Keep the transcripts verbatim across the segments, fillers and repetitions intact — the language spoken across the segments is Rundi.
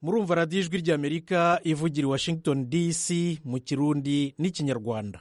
murumva radiyo ijwi ry'amerika ivugira i washington dc mu kirundi n'ikinyarwanda.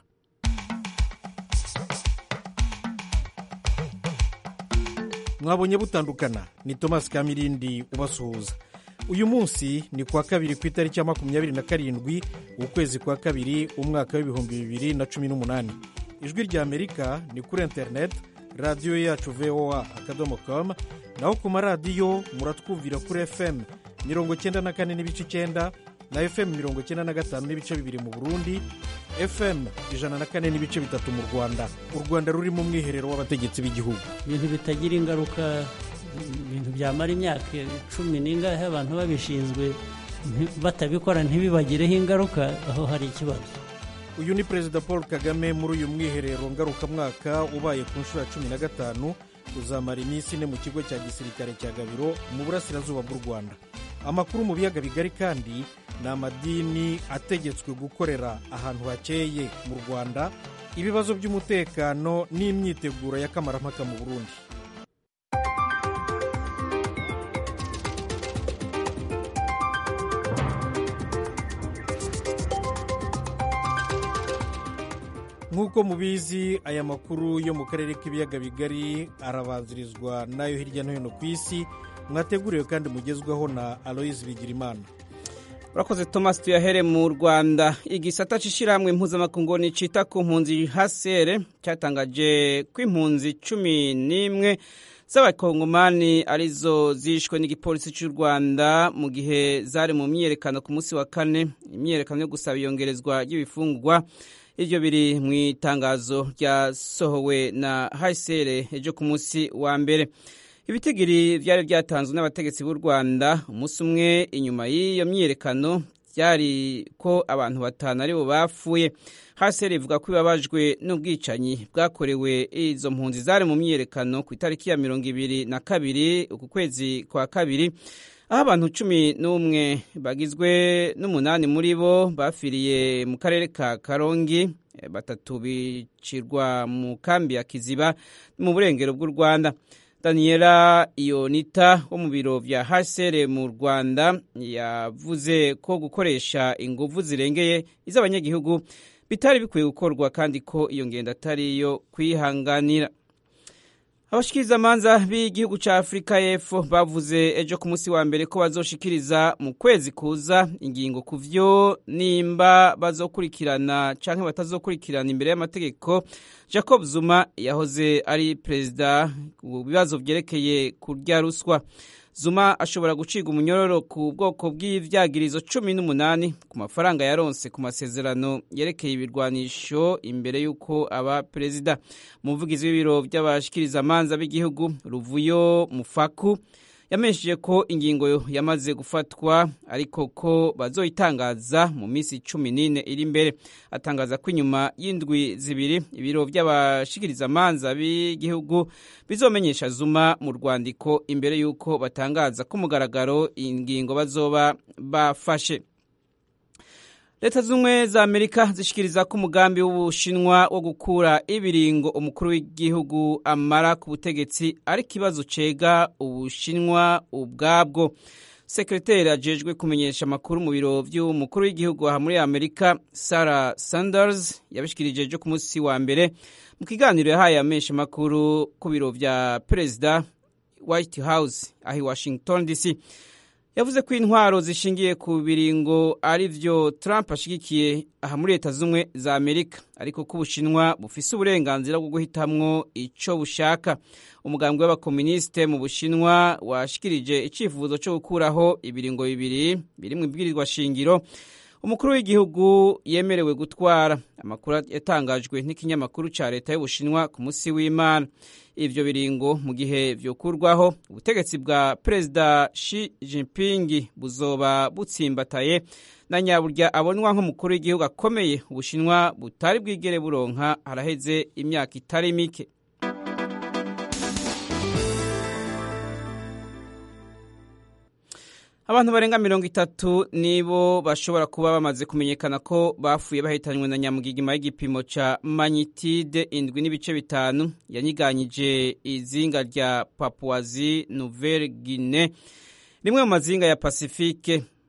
mwabonye butandukana, ni Thomas Kamirindi ubasuhuza. Uyu munsi ni kuwa kabiri ku itariki ya makumyabiri na karindwi ukwezi kwa kabiri umwaka w'ibihumbi bibiri na cumi n'umunani. Ijwi ry'amerika ni kuri interineti, radiyo yacu voa akadomo com, naho ku maradiyo muratwumvira kuri fm mirongo cyenda na kane n'ibice icyenda na fm mirongo cyenda na gatanu n'ibice bibiri mu Burundi, fm ijana na kane n'ibice bitatu mu Rwanda. U Rwanda ruri mu mwiherero w'abategetsi b'igihugu. Ibintu bitagira ingaruka, ibintu byamara imyaka cumi n'ingahe abantu babishinzwe batabikora ntibibagireho ingaruka, aho hari ikibazo. Uyu ni Perezida Paul Kagame muri uyu mwiherero ngarukamwaka ubaye ku nshuro ya cumi na gatanu, uzamara iminsi ine mu kigo cya gisirikare cya Gabiro mu burasirazuba bw'u Rwanda. Amakuru mu biyaga bigari kandi ni amadini ategetswe gukorera ahantu hakeye mu Rwanda, ibibazo by'umutekano n'imyiteguro ya kamarampaka mu Burundi. Nk'uko mubizi, aya makuru yo mu karere k'ibiyaga bigari arabanzirizwa n'ayo hirya no hino ku isi, mwateguriwe kandi mugezwaho na Aloise Bigirimana. Urakoze Thomas. Tuyahere mu Rwanda. Igisata c'ishirahamwe mpuzamakungu cita ku mpunzi H C R cyatangaje ko impunzi cumi n'imwe z'abakongomani arizo zishwe n'igipolisi cy'u Rwanda mu gihe zari mu myiyerekano ku munsi wa kane, imyiyerekano yo gusaba iyongerezwa ry'ibifungurwa. Ivyo biri mu itangazo ryasohowe na H C R ejo ku munsi wa mbere. Ibitigiri vyari byatanzwe n'abategetsi b'u Rwanda umunsi umwe inyuma y'iyo myiyerekano byari ko abantu batanu aribo bapfuye. H C R ivuga ko ibabajwe n'ubwicanyi bwakorewe izo mpunzi zari mu myiyerekano ku itariki ya mirongo ibiri na kabiri uku kwezi kwa kabiri, aho abantu cumi n'umwe bagizwe n'umunani muri bo bafiriye mu karere ka Karongi, batatu bicirwa mu kambi ya Kiziba mu burengero bw'u Rwanda. Daniela Ionita wo mu biro vya H C R mu Rwanda yavuze ko gukoresha inguvu zirengeye iz'abanyagihugu bitari bikwiye gukorwa kandi ko iyo ngendo atari yo kwihanganira. Abashikiriza manza b'igihugu ca Afrika y'Epfo bavuze ejo ku munsi wa mbere ko bazoshikiriza mu kwezi kuza ingingo kuvyo nimba bazokurikirana canke batazokurikirana imbere y'amategeko Jacob Zuma yahoze ari perezida mu bibazo vyerekeye kurya ruswa. Zuma ashobora guciga umunyororo ku bwoko bw'ivyagirizo cumi n'umunani ku mafaranga yaronse ku masezerano yerekeye ibirwanisho imbere y'uko aba perezida. Umuvugizi w'ibiro by'abashikiriza amanza b'igihugu Ruvuyo Mufaku yamenyesheje ko ingingo yamaze gufatwa ariko ko bazoyitangaza mu minsi cumi n'ine iri imbere. Atangaza ko inyuma y'indwi zibiri ibiro by'abashikiriza amanza b'igihugu bizomenyesha Zuma mu rwandiko imbere y'uko batangaza ko mugaragaro ingingo bazoba bafashe. Leta z'Ubumwe za Amerika zishikiriza ko umugambi w'Ubushinwa wo gukura ibiringo umukuru w'igihugu amara ku butegetsi ari kibazo cega Ubushinwa ubwabwo. Sekreteri ajejwe kumenyesha amakuru mu biro by'umukuru w'igihugu aha muri Amerika, Sarah Sanders, yabishikirije ejo ku munsi wa mbere mu kiganiro yahaye amesha makuru ku biro vya Perezida White House ahi Washington D C. Yavuze ko intwaro zishingiye ku biringo ari vyo Trump ashigikiye aha muri Leta z'Ubumwe za Amerika, ariko ko Ubushinwa bufise uburenganzira bwo guhitamwo ico bushaka. Umugambwe w'abakomuniste mu Bushinwa washikirije icifuzo cyo gukuraho ibiringo bibiri biri mu ibwirizwa shingiro umukuru w'igihugu yemerewe gutwara. Amakuru yatangajwe n'ikinyamakuru ca Leta y'Ubushinwa ku munsi w'Imana. Ivyo biringo mu gihe vyokurwaho, ubutegetsi bwa Perezida Xi Jinping buzoba butsimbataye na nyaburya abonwa nk'umukuru w'igihugu akomeye Ubushinwa butari bwigere buronka haraheze imyaka itari mike. Abantu barenga mirongo itatu nibo bashobora kuba bamaze kumenyekana ko bafuye bahitanywe na nyamugigima y'igipimo ca magnitude indwi n'ibice bitanu yanyiganyije izinga rya Papouasie Nouvelle Guinée, rimwe mu mazinga ya Pacifique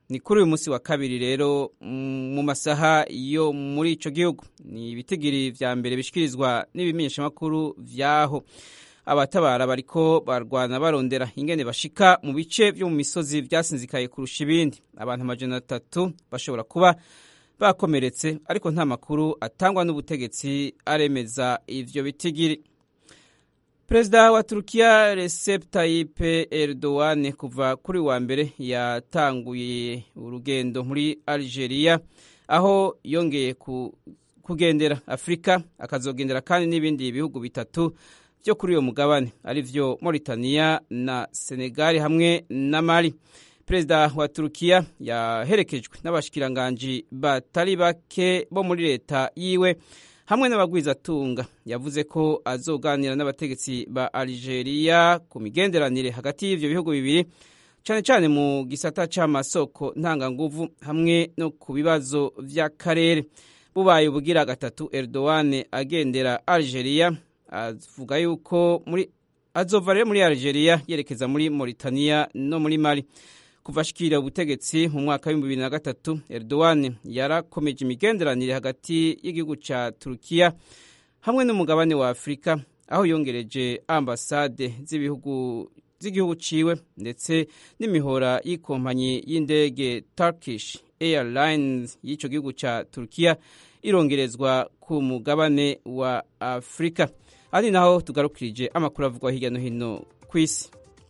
ni kuri uyu munsi wa kabiri rero mu masaha yo muri ico gihugu. Ni ibitigiri vya mbere bishikirizwa n'ibimenyeshamakuru vyaho. Abatabara bariko barwana barondera ingene bashika mu bice vyo mu misozi vyasinzikaye kurusha ibindi. Abantu amajana atatu bashobora kuba bakomeretse, ariko nta makuru atangwa n'ubutegetsi aremeza ivyo bitigiri. Perezida wa Turkiya Recep Tayyip Erdogan kuva kuri wa mbere yatanguye urugendo muri Algeria, aho yongeye ku, kugendera Afrika, akazogendera kandi n'ibindi bihugu bitatu byo kuri uyo mugabane arivyo Mauritania na Senegal hamwe na Mali. Perezida wa Turkiya yaherekejwe n'abashikiranganji batari bake bo muri leta yiwe hamwe n'abagwizatunga. Yavuze ko azoganira n'abategetsi ba Algeria ku migenderanire hagati y'ivyo bihugu bibiri, cyane cyane mu gisata c'amasoko ntanganguvu hamwe no ku bibazo vy'akarere. Bubaye ubugira gatatu Erdogan agendera Algeria, avuga yuko muri azova rero muri Algeria yerekeza muri Mauritania no muri Mali. Kuva ashikira ubutegetsi mu mwaka wa bibiri na gatatu, Erdogan yarakomeje imigenderanire hagati y'igihugu ca Turkiya hamwe n'umugabane wa Afrika, aho yongereje ambasade z'ibihugu z'igihugu ciwe ndetse n'imihora y'ikompanyi y'indege Turkish Airlines y'ico gihugu ca Turkiya irongerezwa ku mugabane wa Afrika. Ari naho tugarukirije amakuru avugwa hirya no hino kw'isi.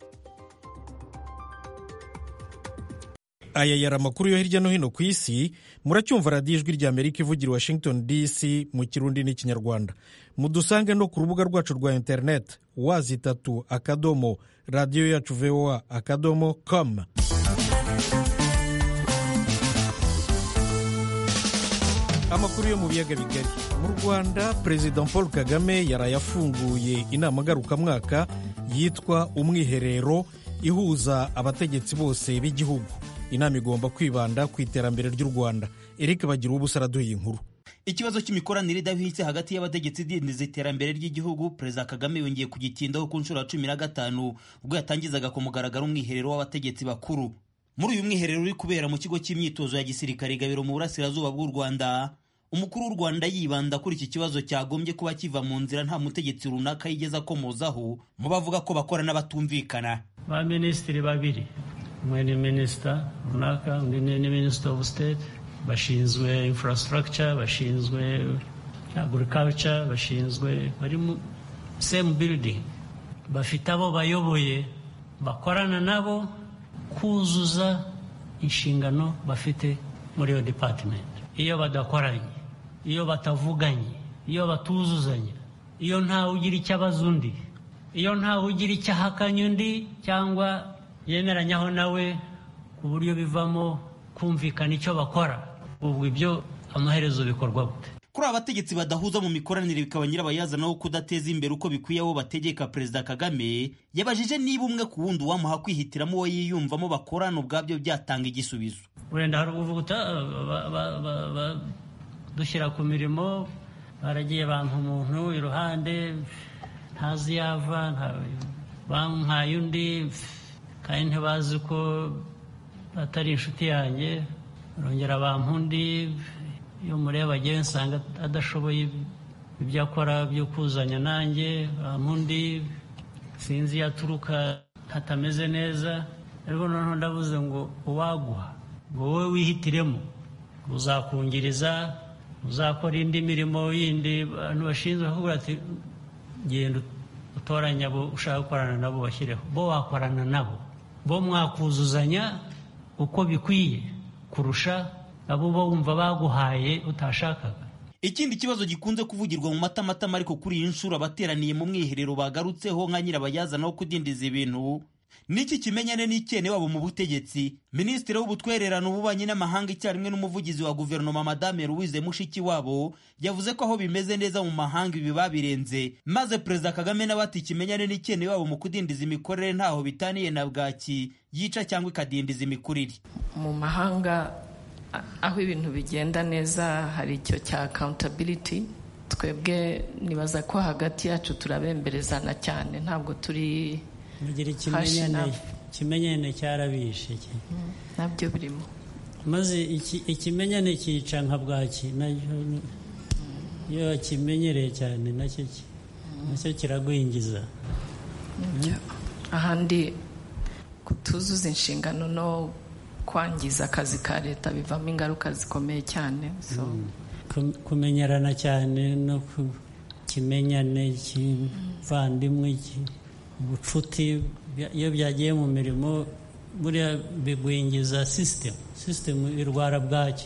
Aya yari amakuru yo hirya no hino ku isi. Muracyumva radiyo ijwi rya Amerika ivugira Washington D C mu Kirundi n'Ikinyarwanda. Mudusange no ku rubuga rwacu rwa internet wazi tatu akadomo radio yacu V O A akadomo com. Amakuru yo mu biyaga bigari. Mu Rwanda, President Paul Kagame yarayafunguye inama ngarukamwaka yitwa Umwiherero ihuza abategetsi bose b'igihugu. Inama igomba kwibanda ku iterambere ry'u Rwanda. Eric Bagira ubusa araduye inkuru. Ikibazo cy'imikoranire idahwitse hagati y'abategetsi dindiza iterambere ry'igihugu, Perezida Kagame yongeye kugitindaho ku nshuro ya cumi na gatanu ubwo yatangizaga ku mugaragaro umwiherero w'abategetsi bakuru. Muri uyu mwiherero uri kubera mu kigo cy'imyitozo ya gisirikare Gabiro mu burasirazuba bw'u Rwanda, umukuru w'u Rwanda yibanda kuri iki kibazo cyagombye kuba kiva mu nzira nta mutegetsi runaka yigeza komozaho mu bavuga ko bakora n'abatumvikana. Ba minisitiri babiri, umwe ni minisita runaka, undi ni minisita of state, bashinzwe infrastructure, bashinzwe agriculture, bashinzwe bari mu same building, bafite abo bayoboye bakorana nabo kuzuza inshingano bafite muri iyo department. Iyo badakoranye, iyo batavuganye, iyo batuzuzanya, iyo ntawe ugira icyo abaza undi, iyo ntawe ugira icyo ahakanya undi cyangwa yemeranyaho nawe ku buryo bivamo kumvikana icyo bakora, ubwo ibyo amaherezo bikorwa gute? Kuri abategetsi badahuza mu mikoranire bikaba nyirabayazana wo kudateza imbere uko bikwiye abo bategeka, Perezida Kagame yabajije niba umwe ku wundi wamuha kwihitiramo uwo yiyumvamo bakorana ubwabyo byatanga igisubizo. Wenda hari uvuga dushyira ku mirimo, baragiye bantu umuntu iruhande ntazi yava, bampaye undi kandi ntibazi ko atari inshuti yanjye, barongera bampundi, iyo mureba agiye nsanga adashoboye ibyo akora byo kuzanya nanjye, bampundi sinzi yaturuka hatameze neza. Ariko noneho ndavuze ngo uwaguha ngo wowe wihitiremo, uzakungiriza, uzakora indi mirimo yindi abantu bashinzwe kuvuga ati genda utoranya abo ushaka gukorana nabo bashyireho, bo wakorana nabo, bo mwakuzuzanya uko bikwiye kurusha abo bo wumva baguhaye utashakaga. Ikindi kibazo gikunze kuvugirwa mu matamatama ariko kuri iyi nshuro abateraniye mu mwiherero bagarutseho nka nyirabayazana wo kudindiza ibintu, niki kimenyane n'ikene wabo mu butegetsi. Minisitiri w'ubutwererano ububanyi n'amahanga icyarimwe n'umuvugizi wa guverinoma Madame Louise Mushikiwabo yavuze ko aho bimeze neza mu mahanga ibi babirenze, maze Perezida Kagame nawe ati kimenyane n'ikene wabo mu kudindiza imikorere ntaho bitaniye na bwaki yica cyangwa ikadindiza imikurire. Mu mahanga aho ibintu bigenda neza hari icyo cya accountability. Twebwe nibaza ko hagati yacu turabemberezana cyane, ntabwo turi mugira ikimenyane kimenyane cyarabishe nabyo birimo. maze ikimenyane cyica nka bwaki iyo kimenyereye cyane nacyo nacyo kiragwingiza. Ahandi kutuzuza inshingano no kwangiza akazi ka leta bivamo ingaruka zikomeye cyane. So kumenyerana cyane no kimenyane kivandimwe ubucuti iyo byagiye mu mirimo buriya bigwingiza system system irwara bwaki.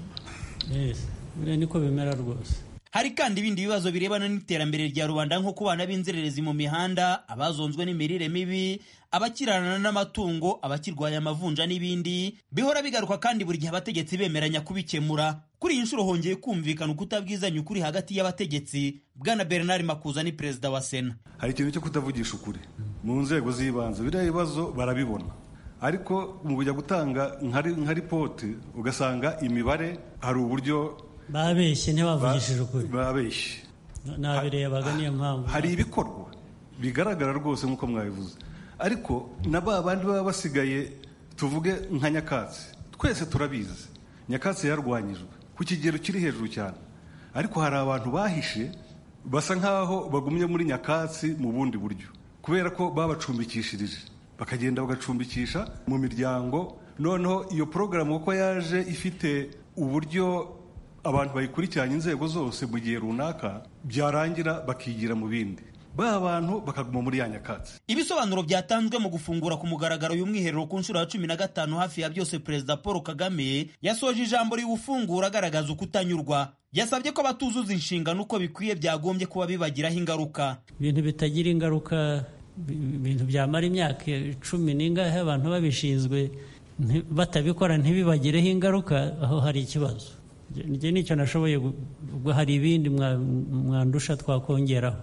Yes, buriya niko bimera rwose. Hari kandi ibindi bibazo birebana n'iterambere rya rubanda nko kubana b'inzererezi mu mihanda, abazonzwe n'imirire mibi, abakirana n'amatungo, abakirwanya amavunja n'ibindi bihora bigaruka kandi buri gihe abategetsi bemeranya kubikemura. Kuri iyi nshuro hongeye kumvikana ukutabwizanya ukuri hagati y'abategetsi. Bwana Bernard Makuza ni perezida wa Sena. Hari ikintu cyo kutavugisha ukuri mu nzego z'ibanze, biriya bibazo barabibona, ariko mu kujya gutanga nka ripoti ugasanga imibare hari uburyo babeshye ntibavugishije ukuri, babeshye nabirebaga niyo mpamvu hari ibikorwa bigaragara rwose nk'uko mwabivuze, ariko na ba bandi baba basigaye tuvuge nka nyakatsi, twese turabizi nyakatsi yarwanyijwe ku kigero kiri hejuru cyane, ariko hari abantu bahishe basa nkaho bagumye muri nyakatsi mu bundi buryo kubera ko babacumbikishirije, bakagenda bagacumbikisha mu miryango. Noneho iyo porogaramu uko yaje ifite uburyo abantu bayikurikiranye inzego zose mu gihe runaka, byarangira bakigira mu bindi, ba bantu bakaguma muri ya nyakatsi. Ibisobanuro byatanzwe mu gufungura ku mugaragaro y'umwiherero ku nshuro ya cumi na gatanu hafi ya byose, Perezida Paul Kagame yasoje ijambo riwufungura agaragaza ukutanyurwa. Yasabye ko batuzuza inshingano uko bikwiye byagombye kuba bibagiraho ingaruka. Ibintu bitagira ingaruka, ibintu byamara imyaka cumi n'ingahe abantu babishinzwe batabikora ntibibagireho ingaruka, aho hari ikibazo. Njye nicyo nashoboye, ubwo hari ibindi mwandusha twakongeraho.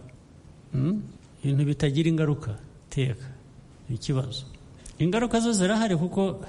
Ibintu bitagira ingaruka teka ikibazo. Ingaruka zo zirahari kuko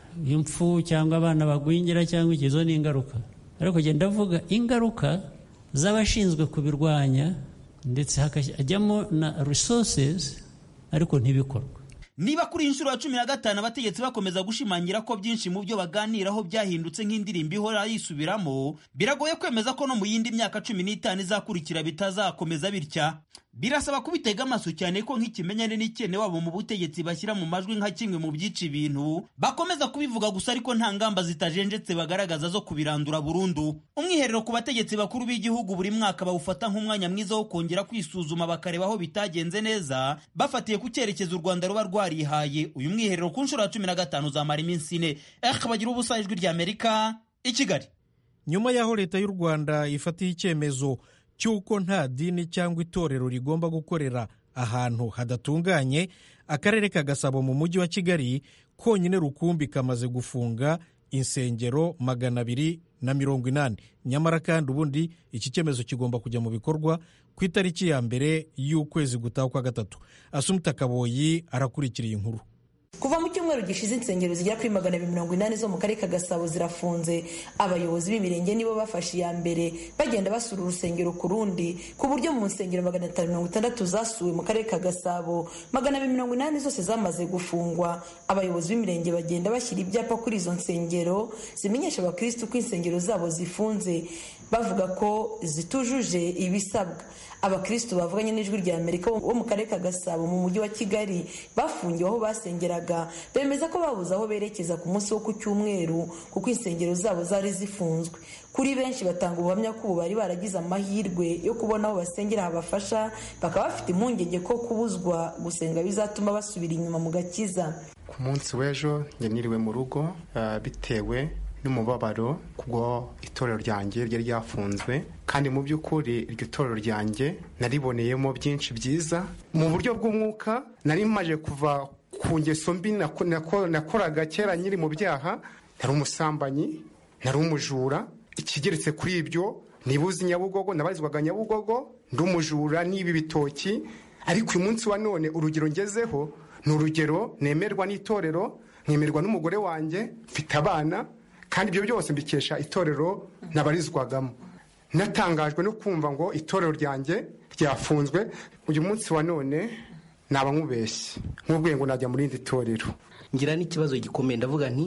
impfu cyangwa abana bagwingira cyangwa ikizo ni ingaruka, ariko genda ndavuga ingaruka z'abashinzwe kubirwanya ndetse hakajyamo na resources ariko ntibikorwa. Niba kuri inshuro ya cumi na gatanu abategetsi bakomeza gushimangira ko byinshi mu byo baganiraho byahindutse nk'indirimbo ihora yisubiramo, biragoye kwemeza ko no mu yindi myaka cumi n'itanu izakurikira bitazakomeza bitya. Birasaba kubitega amaso cyane ko nk'ikimenyane n'ikene wabo mu butegetsi bashyira mu majwi nka kimwe mu byica ibintu, bakomeza kubivuga gusa ariko nta ngamba zitajenjetse bagaragaza zo kubirandura burundu. Umwiherero ku bategetsi bakuru b'igihugu buri mwaka bawufata nk'umwanya mwiza wo kongera kwisuzuma bakareba aho bitagenze neza, bafatiye ku cyerekezo u Rwanda ruba rwarihaye. Uyu mwiherero ku nshuro ya cumi na gatanu uzamara iminsi ine. Eh, bagira ubusa, Ijwi ry'Amerika i Kigali. Nyuma y'aho leta y'u Rwanda ifatiye icyemezo cy'uko nta dini cyangwa itorero rigomba gukorera ahantu hadatunganye, akarere ka Gasabo mu mujyi wa Kigali konyine rukumbi kamaze gufunga insengero magana abiri na mirongo inani. Nyamara kandi ubundi iki cyemezo kigomba kujya mu bikorwa ku itariki ya mbere y'ukwezi gutaha kwa gatatu. Asumta Kaboyi arakurikira iyi nkuru. Kuva mu cyumweru gishize insengero zigera kuri magana abiri mirongo inani zo mu karere ka Gasabo zirafunze. Abayobozi b'imirenge nibo bafashe iya mbere bagenda basura urusengero ku rundi, ku buryo mu nsengero magana atanu mirongo itandatu zasuwe mu karere ka Gasabo, magana abiri mirongo inani zose zamaze gufungwa. Abayobozi b'imirenge bagenda bashyira ibyapa kuri izo nsengero zimenyesha abakristo ko insengero zabo zifunze, bavuga ko zitujuje ibisabwa. Abakristo bavuganye n'Ijwi ry'Amerika bo mu karere ka Gasabo mu mujyi wa Kigali bafungiwe aho basengeraga, bemeza ko babuze aho berekeza ku munsi wo ku cyumweru kuko insengero zabo zari zifunzwe. Kuri benshi batanga ubuhamya ko bari baragize amahirwe yo kubona aho basengera habafasha, bakaba bafite impungenge ko kubuzwa gusenga bizatuma basubira inyuma mu gakiza. Ku munsi w'ejo njye niriwe mu rugo uh, bitewe n'umubabaro kubwo itorero ryanjye ryari ryafunzwe, kandi mu by'ukuri iryo torero ryanjye nariboneyemo byinshi byiza mu buryo bw'umwuka. Nari maje kuva ku ngeso mbi nakoraga kera nyiri mu byaha, nari umusambanyi, nari umujura. Ikigeretse kuri ibyo nibuze Nyabugogo, nabarizwaga Nyabugogo, ndi umujura n'ibi bitoki. Ariko uyu munsi wa none urugero ngezeho ni urugero nemerwa n'itorero, nkemerwa n'umugore wanjye, mfite abana, kandi ibyo byose mbikesha itorero nabarizwagamo. Natangajwe no kumva ngo itorero ryanjye ryafunzwe. Uyu munsi wa none naba nkubeshye nk'ubwiye ngo najya muri indi torero. Ngira n'ikibazo gikomeye, ndavuga nti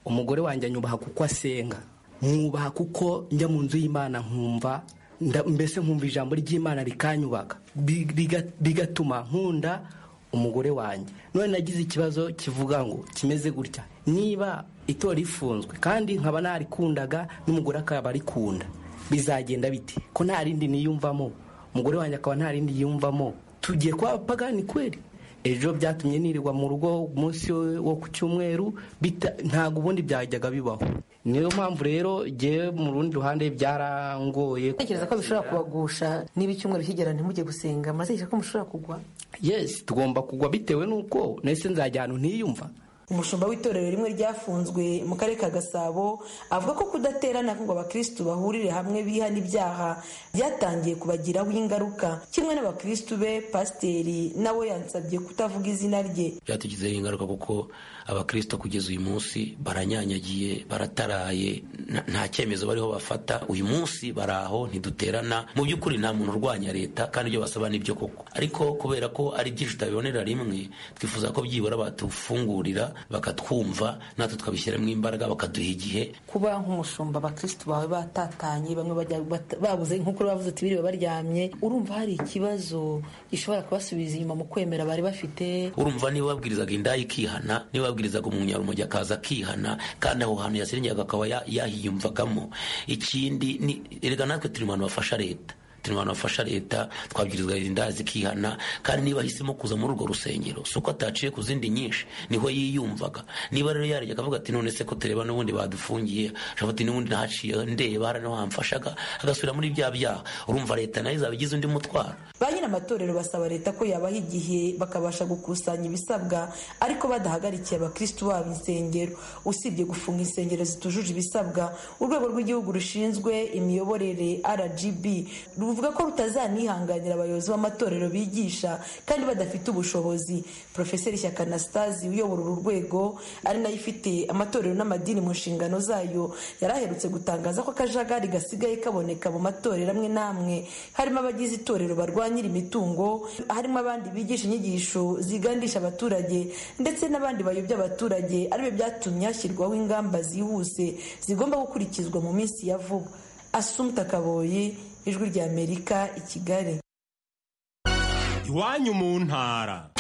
umugore wanjye anyubaha kuko asenga, mwubaha kuko njya mu nzu y'Imana nkumva mbese nkumva ijambo ry'Imana rikanyubaka, bigatuma nkunda umugore wanjye. None nagize ikibazo kivuga ngo kimeze gutya, niba itora rifunzwe kandi nkaba narikundaga n'umugore akaba arikunda, bizagenda biti ko nta rindi niyumvamo, umugore wanjye akaba nta rindi yiyumvamo, tugiye kwa pagani kweli? Ejo byatumye nirirwa mu rugo umunsi wo ku cyumweru, ntabwo ubundi byajyaga bibaho. Niyo mpamvu rero ngewe mu rundi ruhande byarangoye. Tekereza ko bishobora kubagusha niba icyumweru kigera ntimujye gusenga, muratekereza ko mushobora kugwa? Yes, tugomba kugwa bitewe n'uko nese nzajya ahantu ntiyumva. Umushumba w'itorero rimwe ryafunzwe mu karere ka Gasabo avuga ko kudaterana ngo abakristu bahurire hamwe bihana ibyaha byatangiye kubagiraho ingaruka. Kimwe n'abakristu be, pasiteri nawe yansabye kutavuga izina rye. Byatugizeho ingaruka kuko abakristo kugeza uyu munsi baranyanyagiye, barataraye, nta cyemezo bariho bafata. Uyu munsi baraho ntiduterana. Mu by'ukuri nta muntu urwanya leta kandi ibyo basaba nibyo koko, ariko kubera ko ari byinshi tutabibonera rimwe, twifuza ko byibura batufungurira bakatwumva, natwe tukabishyiramo imbaraga, bakaduha igihe. Kuba nk'umushumba abakristo bawe batatanye, bamwe bajya babuze nk'uko bavuze ati biriwe baryamye, urumva hari ikibazo gishobora kubasubiza inyuma mu kwemera bari bafite? Urumva niba babwirizaga indaya ikihana, niba babwirizaga umunyarumogi akaza akihana, kandi aho hantu yasengeraga akaba yahiyumvagamo. Ikindi ni erega natwe turi mu bantu bafasha leta, turi mu bantu bafasha leta, twabwirizwa indaya zikihana. Kandi niba ahisemo kuza muri urwo rusengero, si uko ataciye ku zindi nyinshi, niho yiyumvaga. Niba rero yarajya akavuga ati none se ko tureba n'ubundi badufungiye, ashobora ati n'ubundi nahaciye ndeba hari no hamfashaga, agasubira muri bya byaha, urumva leta nayo izaba igize undi mutwaro. Ba nyiri amatorero basaba leta ko yabaha igihe bakabasha gukusanya ibisabwa, ariko badahagarikiye abakristu babo insengero. Usibye gufunga insengero zitujuje ibisabwa, urwego rw'igihugu rushinzwe imiyoborere R G B ruvuga ko rutazanihanganira abayobozi b'amatorero bigisha kandi badafite ubushobozi. Profeseri Shyaka Anastase uyobora uru rwego, ari nayo ifite amatorero n'amadini mu nshingano zayo, yaraherutse gutangaza ko akajagari gasigaye kaboneka mu matorero amwe n'amwe, harimo abagize itorero barwanyira imitungo, harimo abandi bigisha inyigisho zigandisha abaturage, ndetse n'abandi bayobya abaturage. Aribyo byatumye hashyirwaho ingamba zihuse zigomba gukurikizwa mu minsi ya vuba. Assumpta Kaboyi, Ijwi rya Amerika, i Kigali. Iwanyu mu ntara.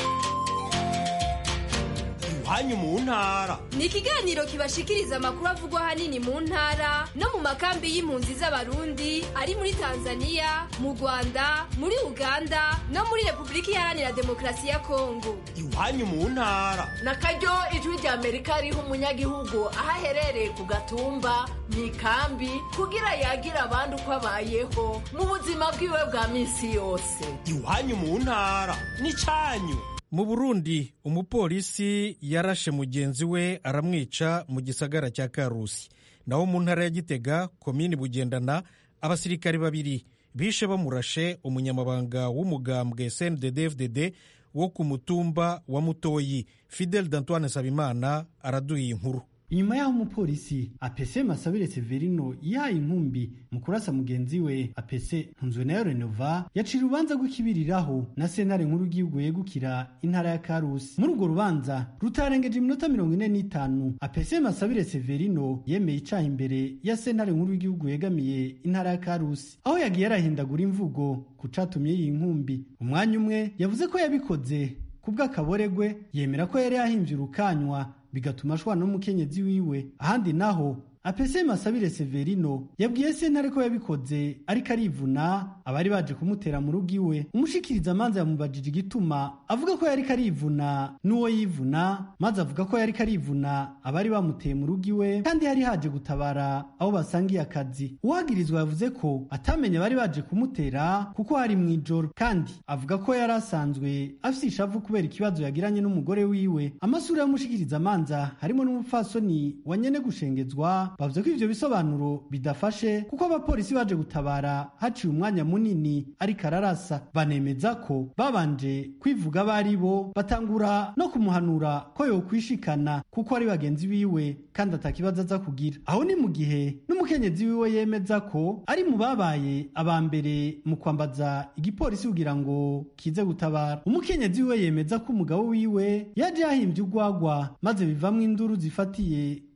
Iwanyu mu ntara ni ikiganiro kibashikiriza amakuru avugwa ahanini mu ntara no mu makambi y'impunzi z'abarundi ari muri Tanzania, mu Rwanda, muri Uganda no muri Repubulika Iharanira Demokarasi ya Kongo. Iwanyu mu ntara nakaryo Ijwi rya Amerika riha umunyagihugu aho aherereye ku gatumba, mu ikambi, kugira yagira abandi uko abayeho mu buzima bwiwe bwa minsi yose. Iwanyu mu ntara ni canyu. Mu Burundi umupolisi yarashe mugenzi we aramwica mu gisagara cya Karusi. Naho mu ntara ya Gitega komini Bugendana abasirikari babiri bishe bamurashe umunyamabanga w'umugambwe S N D D F D D wo ku mutumba wa Mutoyi. Fidel D'Antoine Sabimana araduye inkuru. Inyuma y'aho umupolisi apese Masabire Severino yahaye inkumbi mu kurasa mugenzi we apese Ntunzwenayo Renova yacira urubanza rw'ikibiriraho na sentare nkuru y'igihugu yegukira intara ya Karusi. Muri urwo rubanza rutarengeje iminota mirongo ine n'itanu, apese Masabire Severino yemeye icaha imbere ya sentare nkuru y'igihugu yegamiye intara ya Karusi, aho yagiye arahindagura imvugo ku catumye iyi nkumbi. Umwanya umwe yavuze ko yabikoze kubw'akaboregwe, yemera ko yari yahimbye urukanywa bigatuma ashwana n'umukenyezi wiwe. Ahandi naho apese Masabire Severino yabwiye sentare ko yabikoze ariko arivuna abari baje kumutera mu rugo iwe. Umushikiriza amanza yamubajije igituma, avuga ko yari karivuna n'uwo yivuna, maze avuga ko yari karivuna abari bamuteye mu rugo iwe kandi hari haje gutabara abo basangiye akazi. Uwagirizwa yavuze ko atamenye bari baje kumutera kuko hari mu ijoro, kandi avuga ko yari asanzwe afise ishavu kubera ikibazo yagiranye n'umugore wiwe. Amasura y'umushikiriza amanza harimo n'umupfasoni wa nyene gushengezwa bavuze ko ivyo bisobanuro bidafashe kuko abapolisi baje gutabara haciye umwanya munini ariko ararasa. Banemeza ko babanje kwivuga bari bo, batangura no kumuhanura ko yokwishikana kuko ari bagenzi biwe kandi atakibazo aza kugira. Aho ni mu gihe n'umukenyezi wiwe yemeza ko ari mu babaye abambere mu kwambaza igipolisi kugira ngo kize gutabara. Umukenyezi wiwe yemeza ko umugabo wiwe yaje yahimbye urwagwa maze bivamwo induru zifatiye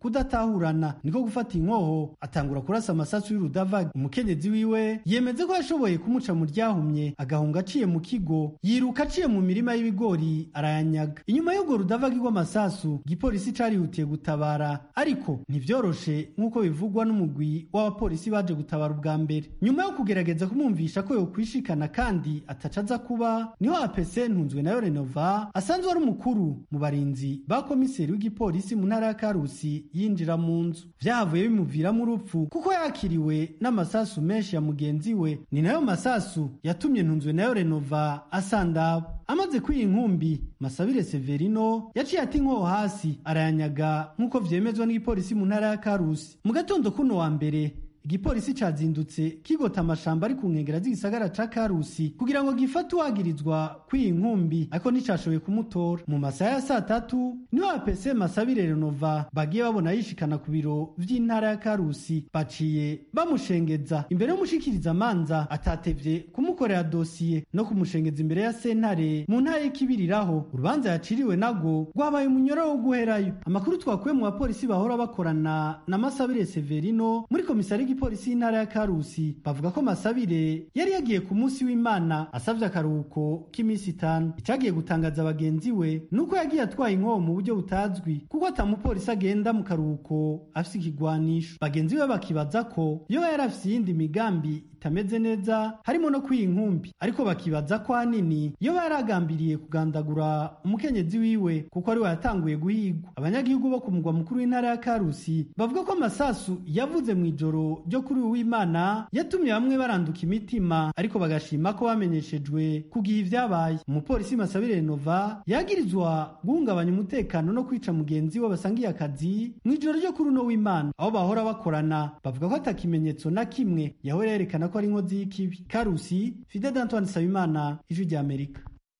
kudatahurana niko gufata inkoho atangura kurasa amasasu y'urudavagi. Umukenyezi wiwe yemeze ko yashoboye kumuca mu ryahumye agahunga aciye mu kigo, yiruka aciye mu mirima y'ibigori arayanyaga. Inyuma y'urwo rudavagi rw'amasasu igipolisi carihutiye gutabara, ariko ntivyoroshe nk'uko bivugwa n'umugwi w'abapolisi baje gutabara ubwa mbere. Nyuma yo kugerageza kumwumvisha ko yokwishikana kandi atacaza kuba, niho A P C Ntunzwe nayo Renova asanzwe ari umukuru mu barinzi ba komiseri w'igipolisi mu ntara ya Karusi yinjira mu nzu. Vyahavuye bimuviramo urupfu kuko yakiriwe n'amasasu menshi ya mugenzi we. Ni nayo masasu yatumye Ntunzwe nayo Renova asandaba. Amaze kwiyi nkumbi, Masabire Severino yaciye ati inkoho hasi arayanyaga nk'uko vyemezwa n'igipolisi mu ntara ya Karusi. Mu gatondo kuno wa mbere igipolisi cazindutse kigota amashamba ari ku nkengera z'igisagara ca Karusi kugira ngo gifate uwagirizwa kw'iyi nkumbi, ariko nticashoboye kumutora. Mu masaha ya saa tatu niho A P C Masabire Renova bagiye babona yishikana ku biro vy'intara ya Karusi, baciye bamushengeza imbere y'umushikiriza amanza atatevye kumukorera dosiye no kumushengeza imbere ya sentare mu ntara y'Ikibiriraho. Urubanza yaciriwe nago rwabaye umunyoro wo guherayo. Amakuru twakuye mu bapolisi bahora bakorana na Masabire Severino muri komisari igipolisi y'intara ya Karusi bavuga ko Masabire yari yagiye ku munsi w'Imana asavye akaruhuko k'iminsi itanu. Icagiye gutangaza abagenzi we nuko yagiye atwaye inkoho mu buryo butazwi kuko atamupolisi agenda mu karuhuko afise ikigwanisho. Bagenzi be bakibaza ko iyo yari afise iyindi migambi itameze neza harimo no kwiyi nkumbi, ariko bakibaza ko hanini iyo yaragambiriye kugandagura umukenyezi wiwe kuko ari we yatanguye guhigwa. Abanyagihugu bo ku mugwa mukuru w'intara ya Karusi bavuga ko amasasu yavuze mu ijoro ryo kuri uw'Imana yatumye bamwe baranduka imitima, ariko bagashima ko bamenyeshejwe kugiha ivyabaye. Umupolisi Masabire Renova yagirizwa guhungabanya umutekano no kwica mugenzi we basangiye akazi mu ijoro ryo kuri uno w'Imana. Aho bahora bakorana bavuga ko atakimenyetso na kimwe yahora yerekana ko ari inkozi y'ikibi. Karusi, Fidel Antoine Sabimana, Ijwi ry'Amerika.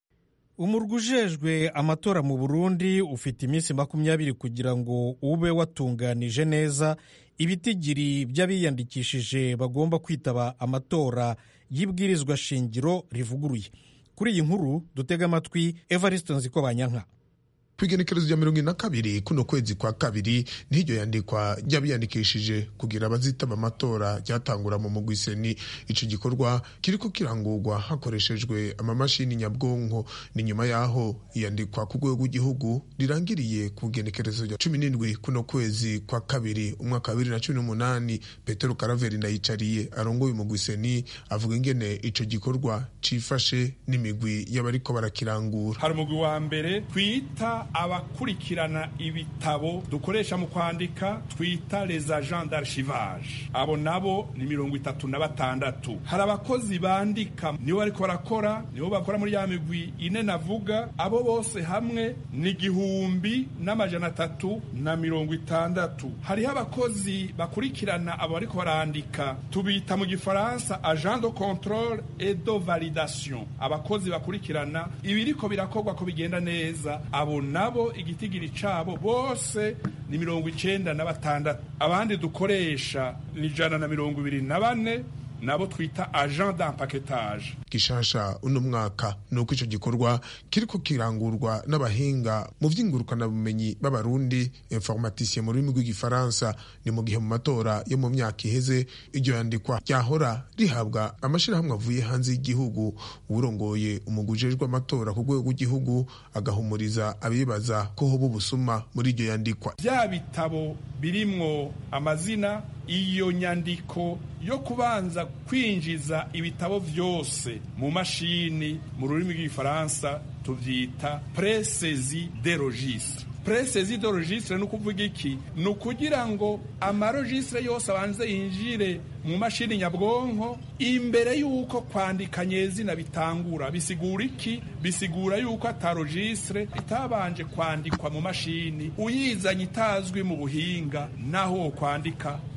Umurwi ujejwe amatora mu Burundi ufite iminsi makumyabiri kugira ngo ube watunganije neza ibitigiri by'abiyandikishije bagomba kwitaba amatora y'ibwirizwa shingiro rivuguruye. Kuri iyi nkuru dutega amatwi Evariste Nzikobanyanka. Kwigenekerezo rya mirongo ine na kabiri kuno kwezi kwa kabiri n'iryo yandikwa ry'abiyandikishije kugira abazitaba amatora ryatangura mu mugwi seni. Ico gikorwa kiriko kirangurwa hakoreshejwe amamashini nyabwonko. Ni nyuma yaho iyandikwa ku rwego rw'igihugu rirangiriye ku genekerezo rya cumi n'indwi kuno kwezi kwa kabiri umwaka wa bibiri na cumi n'umunani. Petero Karaveri Ndayicariye arongoye umugwi seni avuga ingene ico gikorwa cifashe n'imigwi y'abariko barakirangura. Hari umugwi wa mbere twita abakurikirana ibitabo dukoresha mu kwandika twita les agents d'archivage. Abo nabo ni mirongo itatu na batandatu. Hari abakozi bandika nibo bariko barakora, nibo bakora muri ya migwi ine navuga. Abo bose hamwe ni gihumbi n'amajana atatu na mirongo itandatu. Hariho abakozi bakurikirana abo bariko barandika, tubita mu gifaransa agent de contrôle et de validation. Abakozi bakurikirana ibiriko birakorwa ko bigenda neza. Abo nabo igitigiri cabo bose ni mirongo icenda na batandatu. Abandi dukoresha ni jana na mirongo ibiri na bane, nabo twita agent d'empaquetage. Gishasha uno mwaka nuko ico gikorwa kiriko kirangurwa n'abahinga mu vy'ingurukana bumenyi b'abarundi, informaticien mu rurimi rw'igifaransa. Ni mu gihe mu matora yo mu myaka iheze iryo yandikwa ryahora rihabwa amashirahamwe avuye hanze y'igihugu. Urongoye umugwi ujejwe amatora ku rwego rw'igihugu agahumuriza abibaza ko hoba ubusuma muri iryo yandikwa. Vya bitabo birimwo amazina, iyo nyandiko yo kubanza kwinjiza ibitabo vyose mu mashini mu rurimi rw'igifaransa tuvyita pré-saisie des registres. Pré-saisie des registres no kuvuga iki? No kugira ngo amaregistre yose abanze yinjire mu mashini nyabwonko imbere yuko kwandika nyezina bitangura. Bisigura iki? Bisigura yuko ataregistre itabanje kwandikwa mu mashini uyizanye itazwi mu buhinga naho kwandika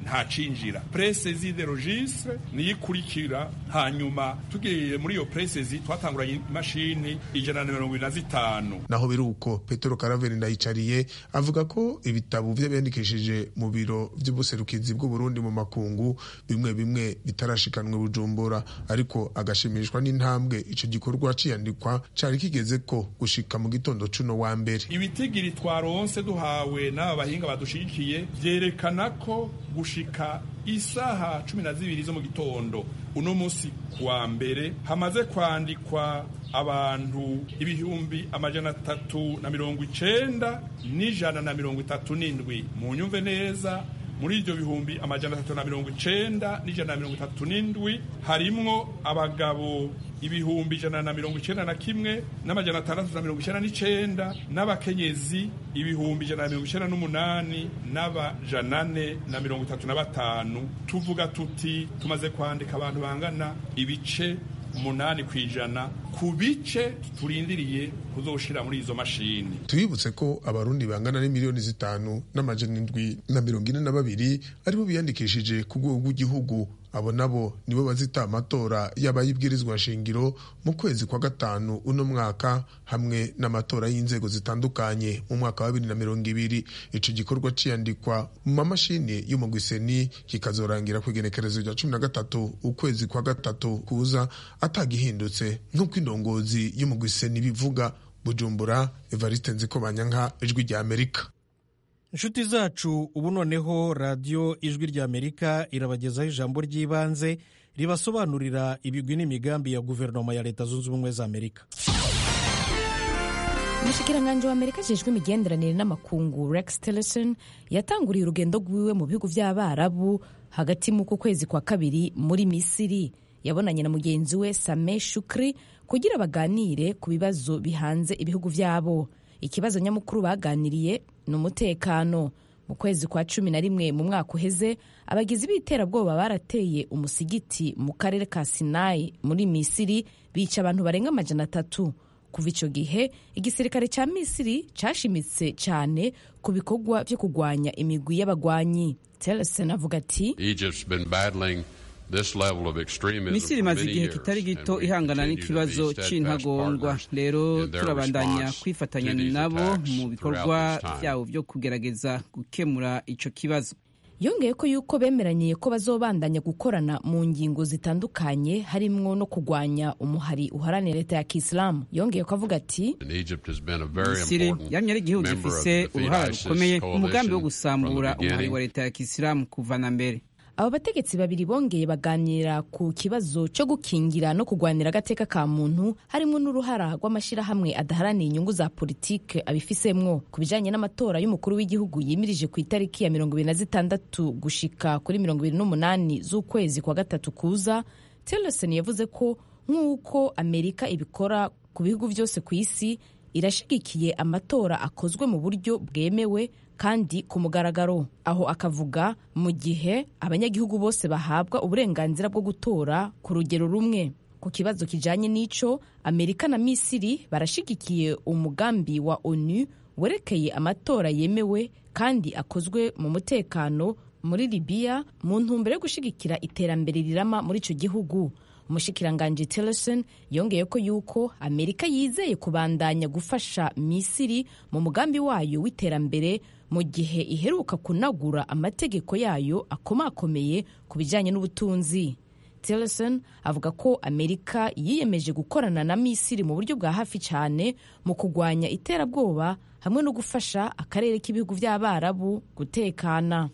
nta cinjira. Presezi de registre niyo ikurikira, hanyuma tugiye muri iyo presezi twatanguranye imashini ijana na mirongo ine na zitanu. Naho biruko Petero Karaveri Ndayicariye avuga ko ibitabo vy'abiyandikishije mu biro vy'ubuserukizi bw'u Burundi mu makungu bimwe bimwe bitarashikanwe Bujumbura, ariko agashimishwa n'intambwe ico gikorwa ciyandikwa cari kigeze ko gushika mu gitondo cuno wa mbere. Ibitigiri twaronse duhawe n'aba bahinga badushigikiye vyerekana ko gushika isaha cumi na zibiri zo mu gitondo uno musi kwa mbere hamaze kwandikwa abantu ibihumbi amajana atatu na mirongo icenda n'ijana na mirongo itatu n'indwi. Mu nyumve neza, muri iryo bihumbi amajana atatu na mirongo icenda n'ijana na mirongo itatu n'indwi harimwo abagabo ibihumbi ijana na mirongo icenda na kimwe n'amajana atandatu na mirongo icenda n'icenda, n'abakenyezi ibihumbi ijana na mirongo icenda n'umunani n'abajana ane na mirongo itatu na batanu. Tuvuga tuti tumaze kwandika abantu bangana ibice umunani kwijana ku bice turindiriye kuzoshira muri izo mashini. Tuyibutse ko abarundi bangana n'imiliyoni zitanu n'amajana indwi na mirongo ine na babiri aribo biyandikishije ku rwego rw'igihugu. Abo nabo nibo bazita amatora y'abayibwirizwa shingiro mu kwezi kwa gatanu uno mwaka, hamwe n'amatora y'inzego zitandukanye mu mwaka wa bibiri na mirongo ibiri. Ico gikorwa ciyandikwa mu mamashini y'umugwiseni kikazorangira ku igenekerezo rya cumi na gatatu ukwezi kwa gatatu kuza atagihindutse nk'uko indongozi y'umugwiseni bivuga. Bujumbura, Evariste Nzikobanyanka, Ijwi rya Amerika. inshuti zacu, ubu noneho radiyo Ijwi rya Amerika irabagezaho ijambo ry'ibanze ribasobanurira ibigwi n'imigambi ya guverinoma ya Leta Zunze Ubumwe za Amerika. Umushikiranganji wa Amerika ajejwe imigenderanire n'amakungu Rex Tillerson yatanguriye urugendo rwiwe mu bihugu by'Abarabu hagati mu kwezi kwa kabiri muri Misiri. Yabonanye na mugenzi we Sameh Shukri kugira baganire ku bibazo bihanze ibihugu byabo. Ikibazo nyamukuru baganiriye ni umutekano. Mu kwezi kwa cumi na rimwe mu mwaka uheze, abagizi b'iterabwoba barateye umusigiti mu karere ka Sinai muri Misiri, bica abantu barenga amajana atatu. Kuva ico gihe, igisirikare ca Misiri cashimitse cyane ku bikorwa vyo kugwanya imigwi y'abagwanyi. Tillerson avuga ati, Misiri imaze igihe kitari gito ihangana n'ikibazo c'intagondwa. Rero turabandanya kwifatanya nabo mu bikorwa vyabo vyo kugerageza gukemura ico kibazo. Yongeye ko yuko bemeranye ko bazobandanya gukorana mu ngingo zitandukanye harimwo no kugwanya umuhari uharanira leta ya Kiislamu. Yongeye ko avuga ati, Misiri yamye ari igihugu gifise uruhara rukomeye mu mugambi wo gusambura umuhari wa leta ya Kiislamu kuva na mbere. Abo bategetsi babiri bongeye baganira ku kibazo cyo gukingira no kugwanira agateka ka muntu, harimo n'uruhara rw'amashirahamwe adaharaniye inyungu za politike abifisemwo. Ku bijanye n'amatora y'umukuru w'igihugu yimirije ku itariki ya mirongo ibiri na zitandatu gushika kuri mirongo ibiri n'umunani z'ukwezi kwa gatatu kuza, Tillerson yavuze ko nk'uko Amerika ibikora ku bihugu byose ku isi, irashigikiye amatora akozwe mu buryo bwemewe kandi ku mugaragaro. Aho akavuga mu gihe abanyagihugu bose bahabwa uburenganzira bwo gutora ku rugero rumwe. Ku kibazo kijanye n'ico, Amerika na Misiri barashigikiye umugambi wa ONU werekeye amatora yemewe kandi akozwe mu mutekano muri Libya mu ntumbero yo gushigikira iterambere rirama muri ico gihugu. Umushikiranganji Tillerson yongeye ko yuko Amerika yizeye kubandanya gufasha Misiri mu mugambi wayo w'iterambere mu gihe iheruka kunagura amategeko yayo akomakomeye ku bijanye n'ubutunzi. Tillerson avuga ko Amerika yiyemeje gukorana na Misiri mu buryo bwa hafi cyane mu kugwanya iterabwoba hamwe no gufasha akarere k'ibihugu by'Abarabu gutekana.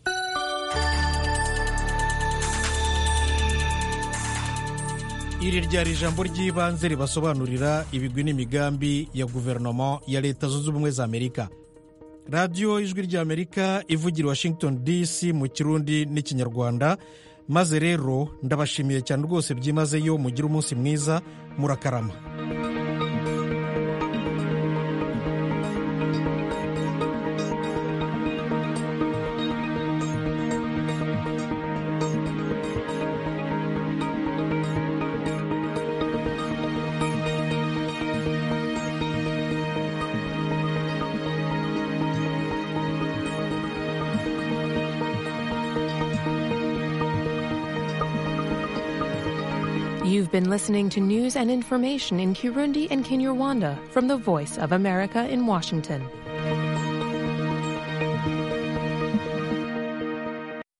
Iri ryari ijambo ry'ibanze ribasobanurira ibigwi n'imigambi ya guverinoma ya Leta Zunze Ubumwe za Amerika. Radiyo Ijwi ry'Amerika ivugira Washington D C mu Kirundi n'Ikinyarwanda. Maze rero ndabashimiye cyane rwose byimazeyo, mugire umunsi mwiza, murakarama. You've been listening to news and information in Kirundi and Kinyarwanda from the Voice of America in Washington.